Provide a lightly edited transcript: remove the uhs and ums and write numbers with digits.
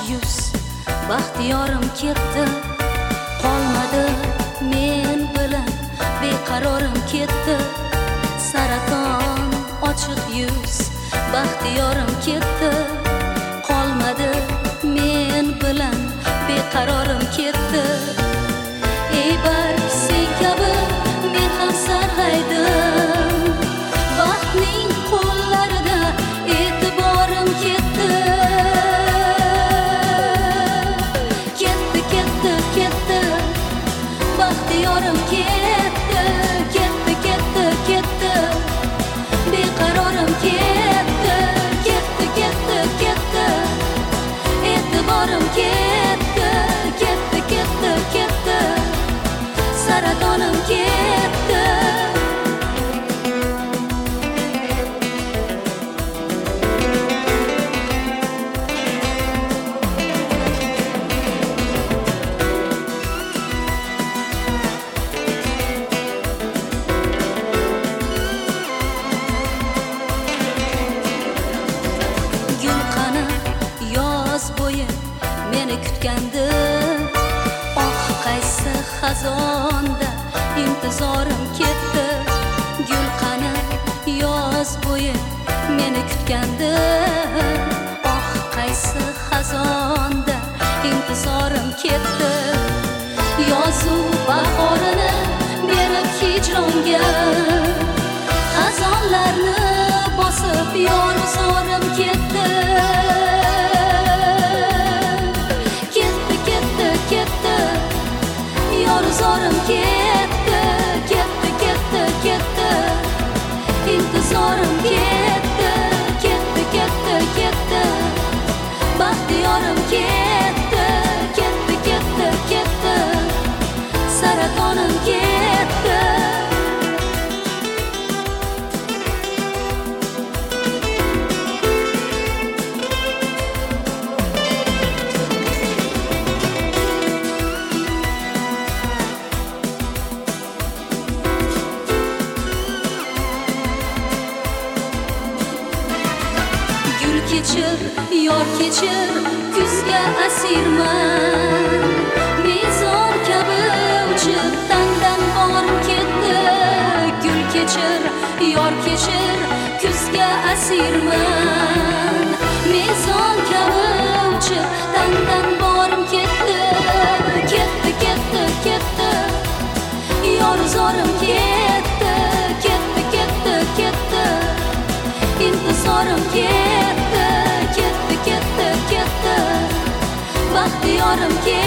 yuz baxtiyorim ketdi, qolmadi men bilan beqarorim ketdi. Saraton ochiq yuz baxtiyorim ketdi, qolmadi men bilan beqarorim ketdi. Ey barg sen kabi men ham sarg'aydim, vaqtning qo'llarida e'tiborim ketdi. Ketdi, ketdi, ketdi, baxtiyorim ketdi, ketdi, ketdi, ketdi, beqarorim ketdi, ketdi, ketdi, ketdi, e'tiborim ketdi, ketdi, ketdi, ketdi, saratonim ketdi. Gul qani yoz bo'yi meni kutgandi, oh qaysi xazonda intizorim ketdi. Gul qani yoz bo'yi meni kutgandi, oh qaysi xazonda intizorim ketdi. Yozu bahorini berib hijronga, xazonlarni bosib yo'l-zorim ketdi. Ketdi, ketdi, ketdi, yo'l-zorim ketdi, ketdi, ketdi, ketdi, intizorim ketdi, ketdi, ketdi, ketdi, baxtiyorim ketdi, ketdi, ketdi, ketdi, saratonim ketdi. Gul kechir, yor kechir, kuzga asirman. Mezon kabi uchib tangdan borim ketdi. Gul kechir, yor kechir, kuzga asirman. Mezon kabi uchib tangdan borim ketdi. Ketdi, ketdi, ketdi, yo'l-zorim ketdi, ketdi, ketdi, ketdi, intizorim ketdi, ketdi, ketdi, ketdi, baxtiyorim ketdi.